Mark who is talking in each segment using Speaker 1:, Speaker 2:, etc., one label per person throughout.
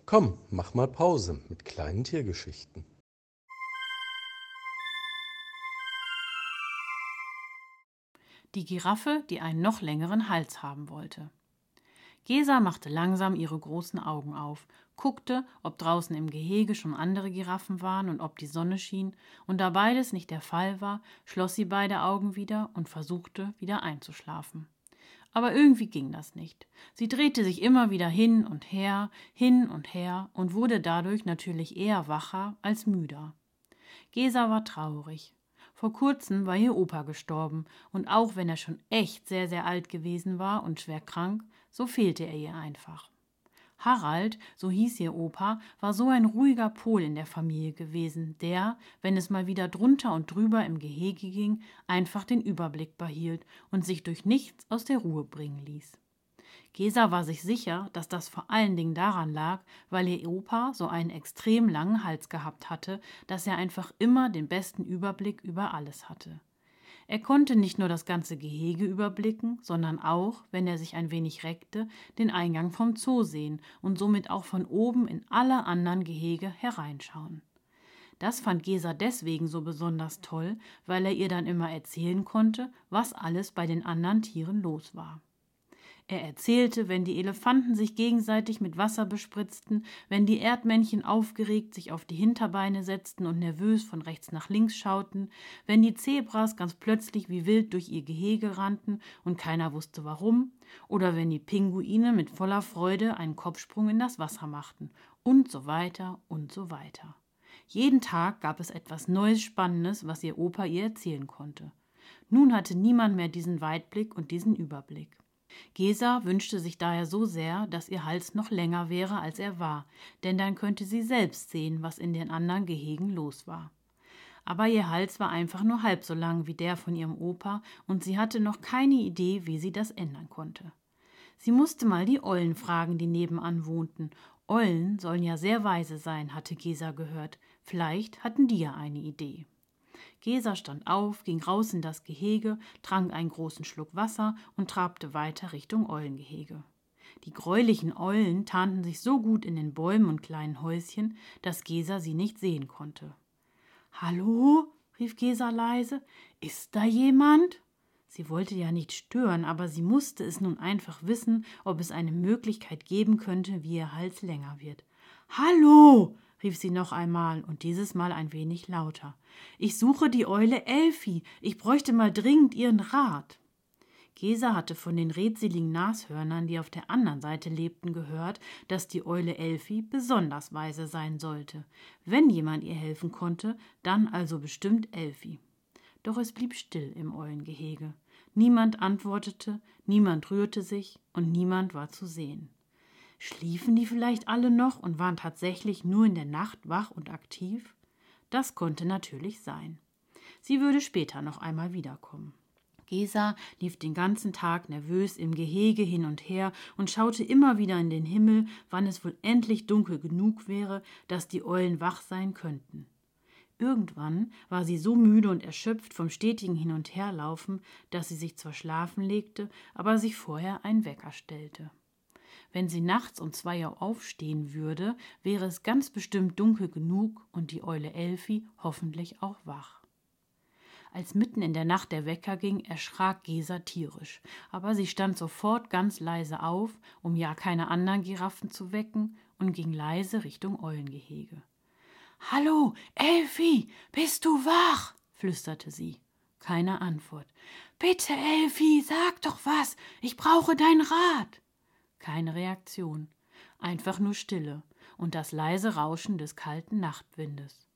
Speaker 1: Komm, mach mal Pause mit kleinen Tiergeschichten.
Speaker 2: Die Giraffe, die einen noch längeren Hals haben wollte. Gesa machte langsam ihre großen Augen auf, guckte, ob draußen im Gehege schon andere Giraffen waren und ob die Sonne schien, und da beides nicht der Fall war, schloss sie beide Augen wieder und versuchte, wieder einzuschlafen. Aber irgendwie ging das nicht. Sie drehte sich immer wieder hin und her und wurde dadurch natürlich eher wacher als müder. Gesa war traurig. Vor kurzem war ihr Opa gestorben, und auch wenn er schon echt sehr, sehr alt gewesen war und schwer krank, so fehlte er ihr einfach. Harald, so hieß ihr Opa, war so ein ruhiger Pol in der Familie gewesen, der, wenn es mal wieder drunter und drüber im Gehege ging, einfach den Überblick behielt und sich durch nichts aus der Ruhe bringen ließ. Gesa war sich sicher, dass das vor allen Dingen daran lag, weil ihr Opa so einen extrem langen Hals gehabt hatte, dass er einfach immer den besten Überblick über alles hatte. Er konnte nicht nur das ganze Gehege überblicken, sondern auch, wenn er sich ein wenig reckte, den Eingang vom Zoo sehen und somit auch von oben in alle anderen Gehege hereinschauen. Das fand Gesa deswegen so besonders toll, weil er ihr dann immer erzählen konnte, was alles bei den anderen Tieren los war. Er erzählte, wenn die Elefanten sich gegenseitig mit Wasser bespritzten, wenn die Erdmännchen aufgeregt sich auf die Hinterbeine setzten und nervös von rechts nach links schauten, wenn die Zebras ganz plötzlich wie wild durch ihr Gehege rannten und keiner wusste warum, oder wenn die Pinguine mit voller Freude einen Kopfsprung in das Wasser machten, und so weiter und so weiter. Jeden Tag gab es etwas Neues, Spannendes, was ihr Opa ihr erzählen konnte. Nun hatte niemand mehr diesen Weitblick und diesen Überblick. Gesa wünschte sich daher so sehr, dass ihr Hals noch länger wäre, als er war, denn dann könnte sie selbst sehen, was in den anderen Gehegen los war. Aber ihr Hals war einfach nur halb so lang wie der von ihrem Opa, und sie hatte noch keine Idee, wie sie das ändern konnte. Sie musste mal die Eulen fragen, die nebenan wohnten. Eulen sollen ja sehr weise sein, hatte Gesa gehört. Vielleicht hatten die ja eine Idee. Gesa stand auf, ging raus in das Gehege, trank einen großen Schluck Wasser und trabte weiter Richtung Eulengehege. Die greulichen Eulen tarnten sich so gut in den Bäumen und kleinen Häuschen, dass Gesa sie nicht sehen konnte. »Hallo?« rief Gesa leise. »Ist da jemand?« Sie wollte ja nicht stören, aber sie musste es nun einfach wissen, ob es eine Möglichkeit geben könnte, wie ihr Hals länger wird. »Hallo!« rief sie noch einmal und dieses Mal ein wenig lauter. »Ich suche die Eule Elfi. Ich bräuchte mal dringend ihren Rat.« Gesa hatte von den redseligen Nashörnern, die auf der anderen Seite lebten, gehört, dass die Eule Elfi besonders weise sein sollte. Wenn jemand ihr helfen konnte, dann also bestimmt Elfi. Doch es blieb still im Eulengehege. Niemand antwortete, niemand rührte sich und niemand war zu sehen. Schliefen die vielleicht alle noch und waren tatsächlich nur in der Nacht wach und aktiv? Das konnte natürlich sein. Sie würde später noch einmal wiederkommen. Gesa lief den ganzen Tag nervös im Gehege hin und her und schaute immer wieder in den Himmel, wann es wohl endlich dunkel genug wäre, dass die Eulen wach sein könnten. Irgendwann war sie so müde und erschöpft vom stetigen Hin- und Herlaufen, dass sie sich zwar schlafen legte, aber sich vorher einen Wecker stellte. Wenn sie nachts um 2 Uhr aufstehen würde, wäre es ganz bestimmt dunkel genug und die Eule Elfi hoffentlich auch wach. Als mitten in der Nacht der Wecker ging, erschrak Gesa tierisch, aber sie stand sofort ganz leise auf, um ja keine anderen Giraffen zu wecken, und ging leise Richtung Eulengehege. »Hallo, Elfi, bist du wach?« flüsterte sie. Keine Antwort. »Bitte, Elfi, sag doch was, ich brauche deinen Rat.« Keine Reaktion, einfach nur Stille und das leise Rauschen des kalten Nachtwindes.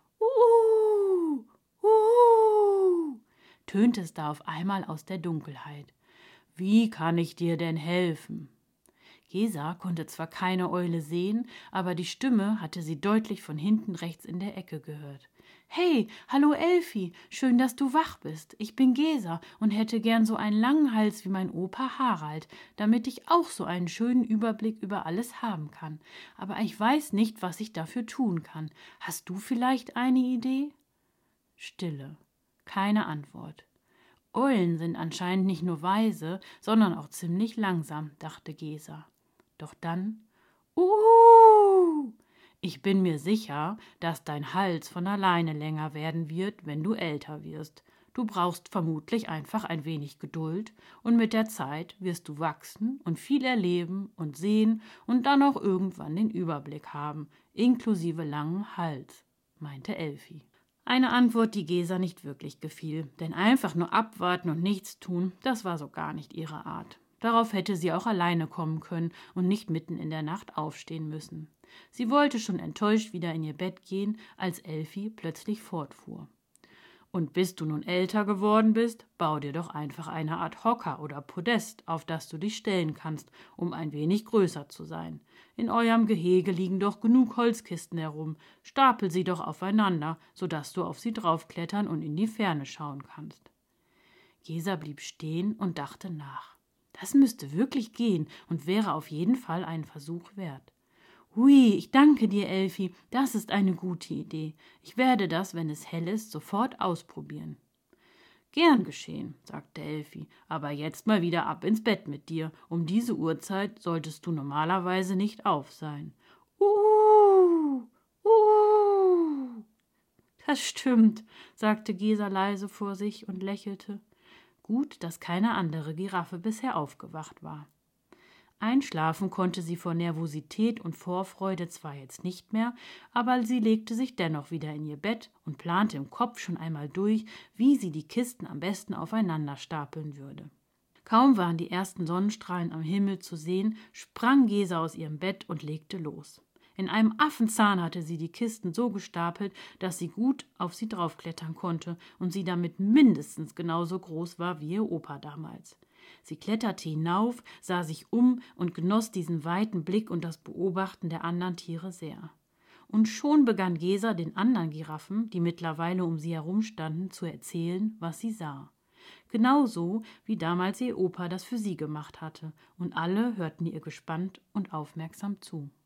Speaker 2: Tönte es da auf einmal aus der Dunkelheit. »Wie kann ich dir denn helfen?« Gesa konnte zwar keine Eule sehen, aber die Stimme hatte sie deutlich von hinten rechts in der Ecke gehört. »Hey, hallo Elfi, schön, dass du wach bist. Ich bin Gesa und hätte gern so einen langen Hals wie mein Opa Harald, damit ich auch so einen schönen Überblick über alles haben kann. Aber ich weiß nicht, was ich dafür tun kann. Hast du vielleicht eine Idee?« Stille. Keine Antwort. Eulen sind anscheinend nicht nur weise, sondern auch ziemlich langsam, dachte Gesa. Doch dann Ich bin mir sicher, dass dein Hals von alleine länger werden wird, wenn du älter wirst. Du brauchst vermutlich einfach ein wenig Geduld und mit der Zeit wirst du wachsen und viel erleben und sehen und dann auch irgendwann den Überblick haben, inklusive langen Hals, meinte Elfi. Eine Antwort, die Gesa nicht wirklich gefiel, denn einfach nur abwarten und nichts tun, das war so gar nicht ihre Art. Darauf hätte sie auch alleine kommen können und nicht mitten in der Nacht aufstehen müssen. Sie wollte schon enttäuscht wieder in ihr Bett gehen, als Elfi plötzlich fortfuhr. Und bis du nun älter geworden bist, bau dir doch einfach eine Art Hocker oder Podest, auf das du dich stellen kannst, um ein wenig größer zu sein. In eurem Gehege liegen doch genug Holzkisten herum. Stapel sie doch aufeinander, sodass du auf sie draufklettern und in die Ferne schauen kannst. Gesa blieb stehen und dachte nach. Das müsste wirklich gehen und wäre auf jeden Fall einen Versuch wert. Hui, ich danke dir, Elfi, das ist eine gute Idee. Ich werde das, wenn es hell ist, sofort ausprobieren. Gern geschehen, sagte Elfi, aber jetzt mal wieder ab ins Bett mit dir. Um diese Uhrzeit solltest du normalerweise nicht auf sein. Das stimmt, sagte Gesa leise vor sich und lächelte. Gut, dass keine andere Giraffe bisher aufgewacht war. Einschlafen konnte sie vor Nervosität und Vorfreude zwar jetzt nicht mehr, aber sie legte sich dennoch wieder in ihr Bett und plante im Kopf schon einmal durch, wie sie die Kisten am besten aufeinander stapeln würde. Kaum waren die ersten Sonnenstrahlen am Himmel zu sehen, sprang Gesa aus ihrem Bett und legte los. In einem Affenzahn hatte sie die Kisten so gestapelt, dass sie gut auf sie draufklettern konnte und sie damit mindestens genauso groß war wie ihr Opa damals. Sie kletterte hinauf, sah sich um und genoss diesen weiten Blick und das Beobachten der anderen Tiere sehr. Und schon begann Gesa den anderen Giraffen, die mittlerweile um sie herumstanden, zu erzählen, was sie sah. Genauso, wie damals ihr Opa das für sie gemacht hatte, und alle hörten ihr gespannt und aufmerksam zu.